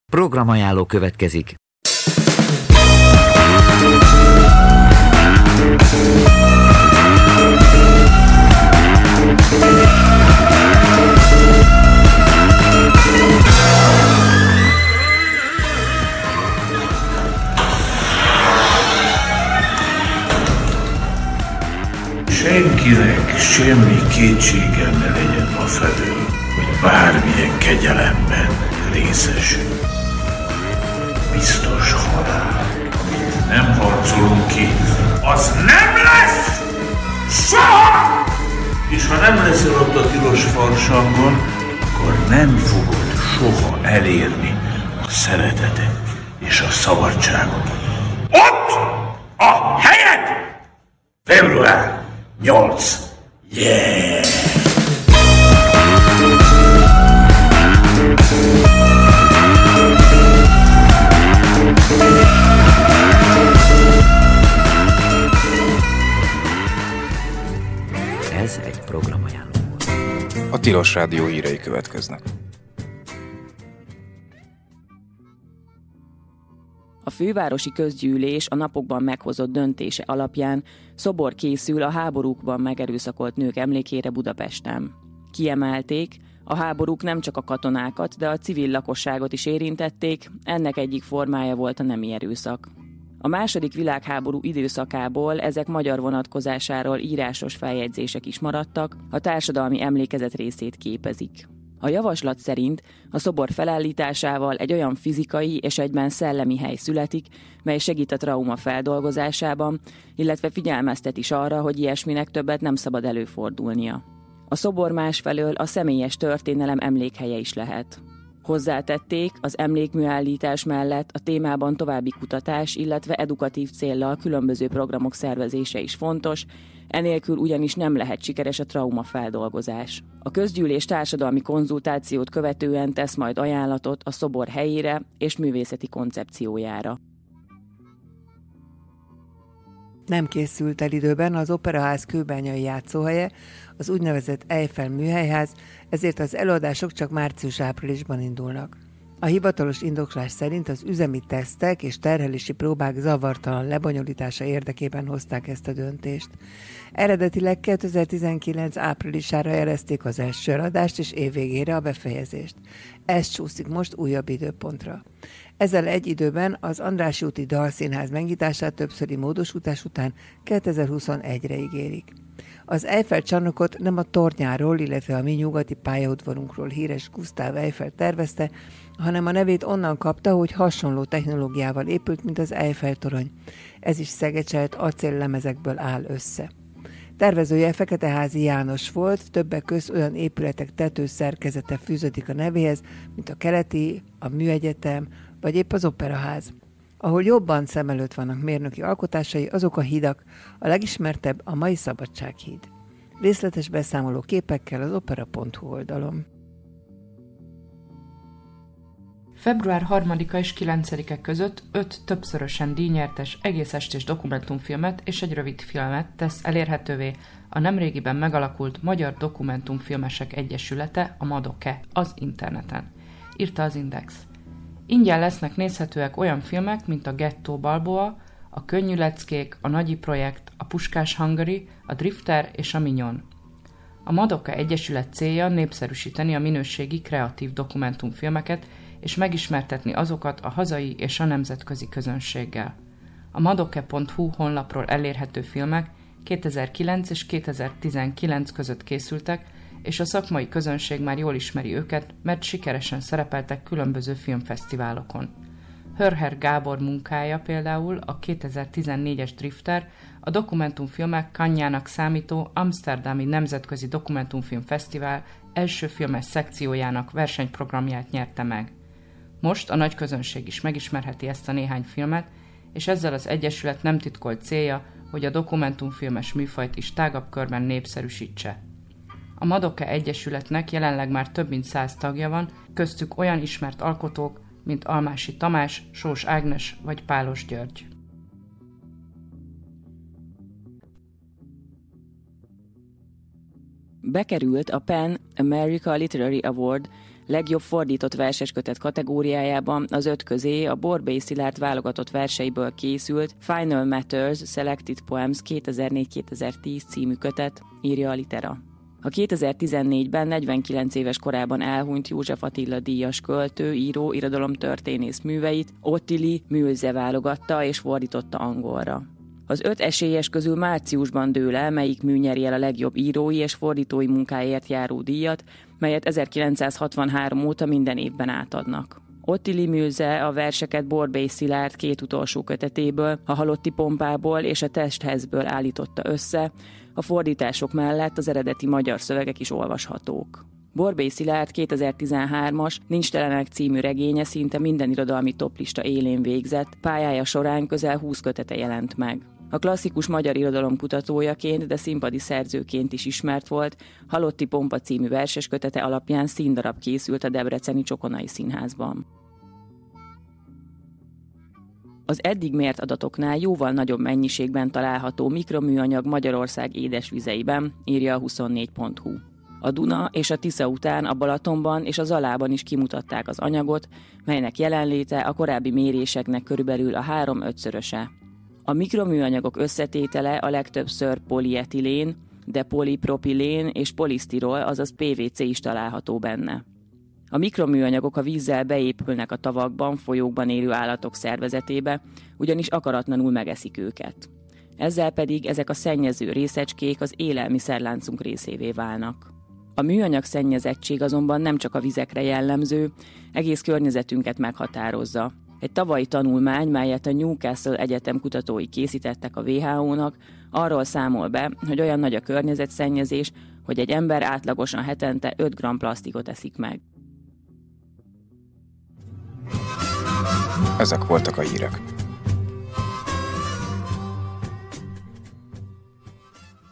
Programajánló következik. Senkinek semmi kétsége ne legyen afelől, hogy bármilyen kegyelemben részesül. Biztos halál, amit nem harcolunk ki, az nem lesz! Soha! És ha nem leszel ott a tilos farsangon, akkor nem fogod soha elérni a szeretetet és a szabadságot. Ott a helyed! Február 8. Yeah! Ez egy programajánló. A Tilos Rádió hírei következnek. A fővárosi közgyűlés a napokban meghozott döntése alapján szobor készül a háborúkban megerőszakolt nők emlékére Budapesten. Kiemelték, a háborúk nem csak a katonákat, de a civil lakosságot is érintették, ennek egyik formája volt a nemi erőszak. A második világháború időszakából ezek magyar vonatkozásáról írásos feljegyzések is maradtak, a társadalmi emlékezet részét képezik. A javaslat szerint a szobor felállításával egy olyan fizikai és egyben szellemi hely születik, mely segít a trauma feldolgozásában, illetve figyelmeztet is arra, hogy ilyesminek többet nem szabad előfordulnia. A szobor másfelől a személyes történelem emlékhelye is lehet. Hozzátették, az emlékműállítás mellett a témában további kutatás, illetve edukatív céllal különböző programok szervezése is fontos, enélkül ugyanis nem lehet sikeres a traumafeldolgozás. A közgyűlés társadalmi konzultációt követően tesz majd ajánlatot a szobor helyére és művészeti koncepciójára. Nem készült el időben az Operaház kőbányai játszóhelye, az úgynevezett Eiffel műhelyház, ezért az előadások csak március-áprilisban indulnak. A hivatalos indoklás szerint az üzemi tesztek és terhelési próbák zavartalan lebonyolítása érdekében hozták ezt a döntést. Eredetileg 2019 áprilisára jelezték az első eladást és évvégére a befejezést. Ez csúszik most újabb időpontra. Ezzel egy időben az Andrássy úti Dalszínház megnyitását többszöri módosítás után 2021-re ígérik. Az Eiffel csarnokot nem a tornyáról, illetve a mi nyugati pályaudvarunkról híres Gustav Eiffel tervezte, hanem a nevét onnan kapta, hogy hasonló technológiával épült, mint az Eiffel torony. Ez is szegecselt acéllemezekből áll össze. Tervezője Feketeházi János volt, többek közt olyan épületek tetőszerkezete fűződik a nevéhez, mint a Keleti, a Műegyetem, vagy épp az Operaház. Ahol jobban szem előtt vannak mérnöki alkotásai, azok a hidak, a legismertebb a mai Szabadsághíd. Részletes beszámoló képekkel az opera.hu oldalon. Február 3-a és 9-e között 5 többszörösen díjnyertes egész estés dokumentumfilmet és egy rövid filmet tesz elérhetővé a nemrégiben megalakult Magyar Dokumentumfilmesek Egyesülete, a MADOKE, az interneten, írta az Index. Ingyen lesznek nézhetőek olyan filmek, mint a Gettó Balboa, a Könnyű leckék, a Nagyi projekt, a Puskás Hungary, a Drifter és a Minyon. A MADOKE Egyesület célja népszerűsíteni a minőségi kreatív dokumentumfilmeket és megismertetni azokat a hazai és a nemzetközi közönséggel. A madoke.hu honlapról elérhető filmek 2009 és 2019 között készültek, és a szakmai közönség már jól ismeri őket, mert sikeresen szerepeltek különböző filmfesztiválokon. Hörher Gábor munkája például a 2014-es Drifter, a dokumentumfilmek Cannes-jának számító Amsterdami Nemzetközi Dokumentumfilm Fesztivál első filmes szekciójának versenyprogramját nyerte meg. Most a nagy közönség is megismerheti ezt a néhány filmet, és ezzel az egyesület nem titkolt célja, hogy a dokumentumfilmes műfajt is tágabb körben népszerűsítse. A MADOKE Egyesületnek jelenleg már több mint 100 tagja van, köztük olyan ismert alkotók, mint Almási Tamás, Sós Ágnes vagy Pálos György. Bekerült a PEN America Literary Award Legjobb fordított verseskötet kategóriájában az 5 közé a Borbély Szilárd válogatott verseiből készült Final Matters Selected Poems 2004-2010 című kötet, írja a Litera. A 2014-ben 49 éves korában elhunyt József Attila díjas költő, író, irodalomtörténész műveit Ottili Mülze válogatta és fordította angolra. Az 5 esélyes közül márciusban dől el, melyik mű nyeri el a legjobb írói és fordítói munkáért járó díjat, melyet 1963 óta minden évben átadnak. Ottili Mülze a verseket Borbély Szilárd 2 utolsó kötetéből, a Halotti pompából és a Testhezből állította össze, a fordítások mellett az eredeti magyar szövegek is olvashatók. Borbély Szilárd 2013-as Nincstelenek című regénye szinte minden irodalmi toplista élén végzett, pályája során közel 20 kötete jelent meg. A klasszikus magyar irodalom kutatójaként, de színpadi szerzőként is ismert volt, Halotti pompa című verses kötete alapján színdarab készült a debreceni Csokonai Színházban. Az eddig mért adatoknál jóval nagyobb mennyiségben található mikroműanyag Magyarország édesvizeiben, írja a 24.hu. A Duna és a Tisza után a Balatonban és a Zalában is kimutatták az anyagot, melynek jelenléte a korábbi méréseknek körülbelül a 3-5-szöröse. A mikroműanyagok összetétele a legtöbbször polietilén, de polipropilén és polisztirol, azaz PVC is található benne. A mikroműanyagok a vízzel beépülnek a tavakban, folyókban élő állatok szervezetébe, ugyanis akaratlanul megeszik őket. Ezzel pedig ezek a szennyező részecskék az élelmiszerláncunk részévé válnak. A műanyag szennyezettség azonban nem csak a vizekre jellemző, egész környezetünket meghatározza. Egy tavalyi tanulmány, melyet a Newcastle Egyetem kutatói készítettek a WHO-nak, arról számol be, hogy olyan nagy a környezetszennyezés, hogy egy ember átlagosan hetente 5 g plasztikot eszik meg. Ezek voltak a hírek.